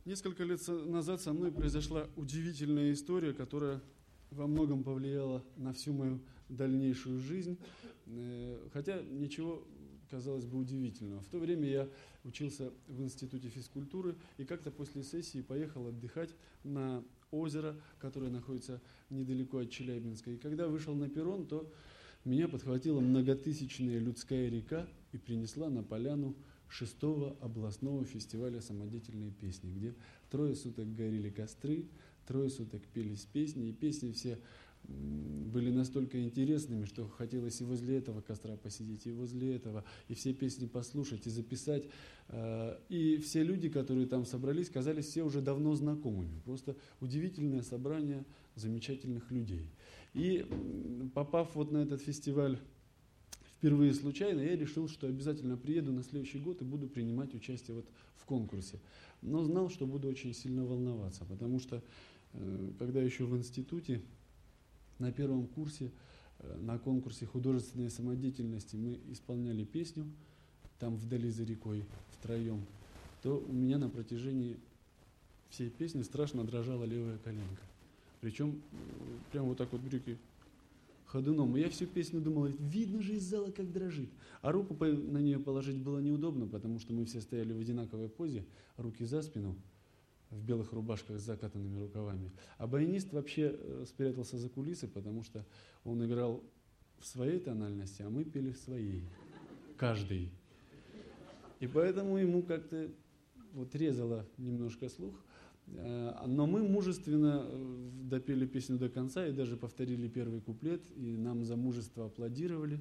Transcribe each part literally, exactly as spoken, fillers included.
Несколько лет со- назад со мной произошла удивительная история, которая во многом повлияла на всю мою дальнейшую жизнь, Э, хотя ничего, казалось бы, удивительного. В то время я учился в институте физкультуры и как-то после сессии поехал отдыхать на озеро, которое находится недалеко от Челябинска. И когда вышел на перрон, то меня подхватила многотысячная людская река и принесла на поляну шестого областного фестиваля самодеятельной песни, где трое суток горели костры, трое суток пелись песни, и песни все были настолько интересными, что хотелось и возле этого костра посидеть, и возле этого, и все песни послушать, и записать. И все люди, которые там собрались, казались все уже давно знакомыми. Просто удивительное собрание замечательных людей. И попав вот на этот фестиваль впервые случайно, я решил, что обязательно приеду на следующий год и буду принимать участие вот в конкурсе. Но знал, что буду очень сильно волноваться, потому что когда еще в институте, на первом курсе, на конкурсе художественной самодеятельности мы исполняли песню там вдали за рекой втроем, то у меня на протяжении всей песни страшно дрожала левая коленка. Причем прям вот так вот брюки ходуном. И я всю песню думал, видно же из зала, как дрожит. А руку на нее положить было неудобно, потому что мы все стояли в одинаковой позе, руки за спину, в белых рубашках с закатанными рукавами. А баянист вообще спрятался за кулисы, потому что он играл в своей тональности, а мы пели в своей. Каждый. И поэтому ему как-то вот резало немножко слух. Но мы мужественно допели песню до конца и даже повторили первый куплет, и нам за мужество аплодировали.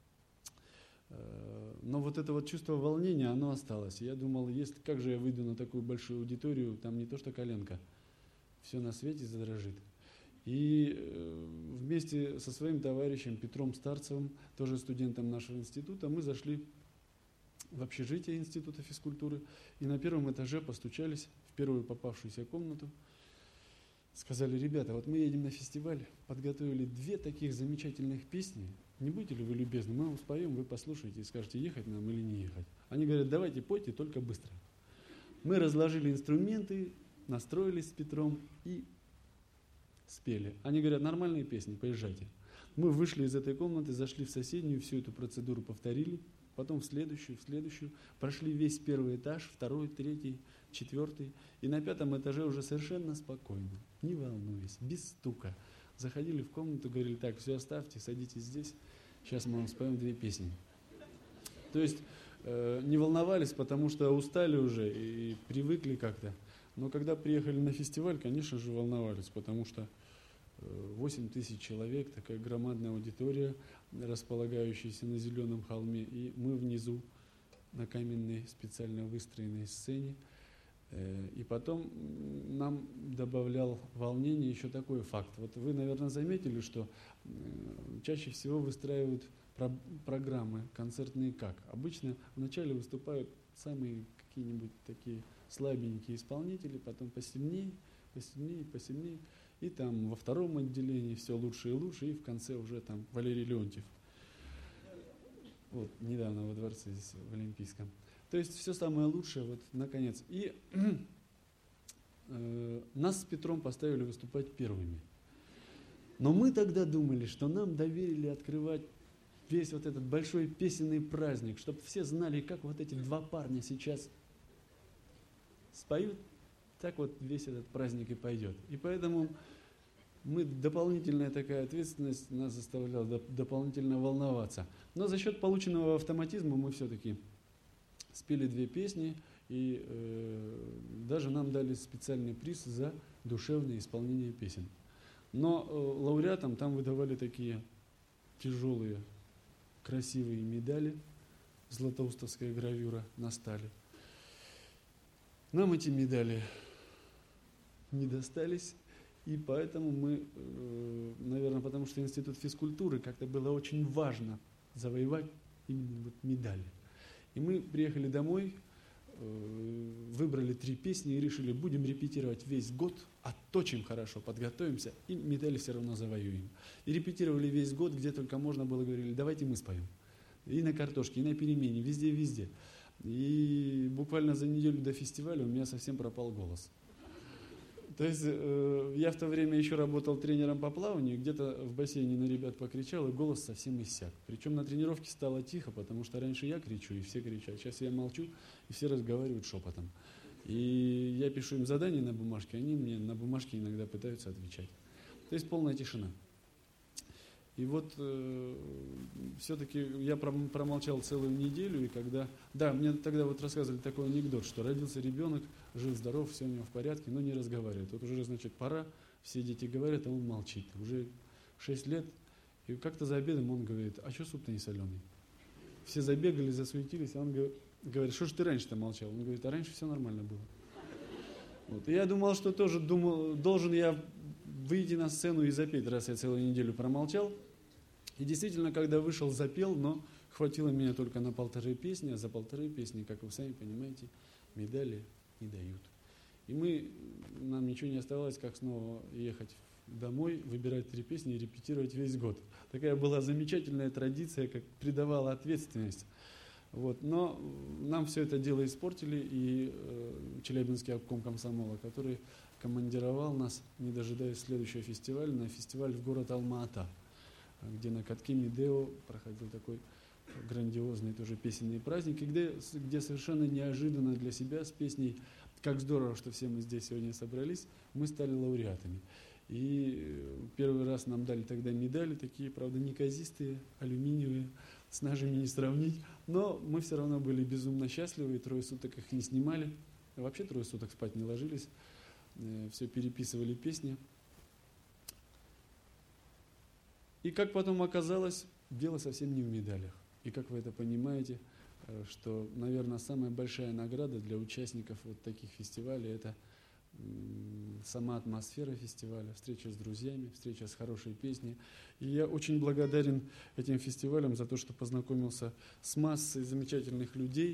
Но вот это вот чувство волнения, оно осталось. Я думал, если, как же я выйду на такую большую аудиторию, там не то что коленка, все на свете задрожит. И вместе со своим товарищем Петром Старцевым, тоже студентом нашего института, мы зашли в общежитие института физкультуры и на первом этаже постучались в первую попавшуюся комнату. Сказали, ребята, вот мы едем на фестиваль, подготовили две таких замечательных песни. Не будете ли вы любезны, мы вам споем, вы послушаете и скажете, ехать нам или не ехать. Они говорят, давайте пойте, только быстро. Мы разложили инструменты, настроились с Петром и спели. Они говорят, нормальные песни, поезжайте. Мы вышли из этой комнаты, зашли в соседнюю, всю эту процедуру повторили, потом в следующую, в следующую, прошли весь первый этаж, второй, третий, четвертый, и на пятом этаже уже совершенно спокойно, не волнуясь, без стука, заходили в комнату, говорили, так, все оставьте, садитесь здесь, сейчас мы вам споем две песни. То есть э, не волновались, потому что устали уже и привыкли как-то, но когда приехали на фестиваль, конечно же, волновались, потому что восемь тысяч человек, такая громадная аудитория, располагающаяся на зеленом холме, и мы внизу на каменной специально выстроенной сцене. И потом нам добавлял волнение еще такой факт. Вот вы, наверное, заметили, что чаще всего выстраивают про- программы концертные как? Обычно вначале выступают самые какие-нибудь такие слабенькие исполнители, потом посильнее, посильнее, посильнее. И там во втором отделении все лучше и лучше, и в конце уже там Валерий Леонтьев. Вот, недавно во дворце здесь, в Олимпийском. То есть все самое лучшее, вот, наконец. И э, нас с Петром поставили выступать первыми. Но мы тогда думали, что нам доверили открывать весь вот этот большой песенный праздник, чтобы все знали, как вот эти два парня сейчас споют, так вот весь этот праздник и пойдет. И поэтому мы, дополнительная такая ответственность нас заставляла доп- дополнительно волноваться. Но за счет полученного автоматизма мы все-таки спели две песни, и э, даже нам дали специальный приз за душевное исполнение песен. Но э, лауреатам там выдавали такие тяжелые, красивые медали, златоустовская гравюра на стали. Нам эти медали не достались, и поэтому мы, наверное, потому что институт физкультуры как-то было очень важно завоевать именно вот медали. И мы приехали домой, выбрали три песни и решили, будем репетировать весь год, отточим хорошо, подготовимся и медали все равно завоюем. И репетировали весь год, где только можно было, говорили, давайте мы споем. И на картошке, и на перемене, везде-везде. И буквально за неделю до фестиваля у меня совсем пропал голос. То есть э, я в то время еще работал тренером по плаванию, где-то в бассейне на ребят покричал, и голос совсем иссяк. Причем на тренировке стало тихо, потому что раньше я кричу, и все кричат. Сейчас я молчу, и все разговаривают шепотом. И я пишу им задания на бумажке, они мне на бумажке иногда пытаются отвечать. То есть полная тишина. И вот э, все-таки я промолчал целую неделю, и когда... Да, мне тогда вот рассказывали такой анекдот, что родился ребенок, жив-здоров, все у него в порядке, но не разговаривает. Вот уже, значит, пора, все дети говорят, а он молчит. Уже шесть лет, и как-то за обедом он говорит, а что суп-то не соленый? Все забегали, засуетились, а он говорит, что же ты раньше-то молчал? Он говорит, а раньше все нормально было. Вот. И я думал, что тоже думал, должен я выйти на сцену и запеть, раз я целую неделю промолчал. И действительно, когда вышел, запел, но хватило меня только на полторы песни, а за полторы песни, как вы сами понимаете, медали не дают. И мы, нам ничего не оставалось, как снова ехать домой, выбирать три песни и репетировать весь год. Такая была замечательная традиция, как придавала ответственность. Вот. Но нам все это дело испортили, и э, Челябинский обком комсомола, который командировал нас, не дожидаясь следующего фестиваля, на фестиваль в город Алма-Ата, где на катке Медео проходил такой грандиозный тоже песенный праздник, и где, где совершенно неожиданно для себя с песней «Как здорово, что все мы здесь сегодня собрались», мы стали лауреатами. И первый раз нам дали тогда медали, такие, правда, неказистые, алюминиевые, с нашими не сравнить, но мы все равно были безумно счастливы, и трое суток их не снимали, вообще трое суток спать не ложились, все переписывали песни. И как потом оказалось, дело совсем не в медалях. И как вы это понимаете, что, наверное, самая большая награда для участников вот таких фестивалей – это сама атмосфера фестиваля, встреча с друзьями, встреча с хорошей песней. И я очень благодарен этим фестивалям за то, что познакомился с массой замечательных людей,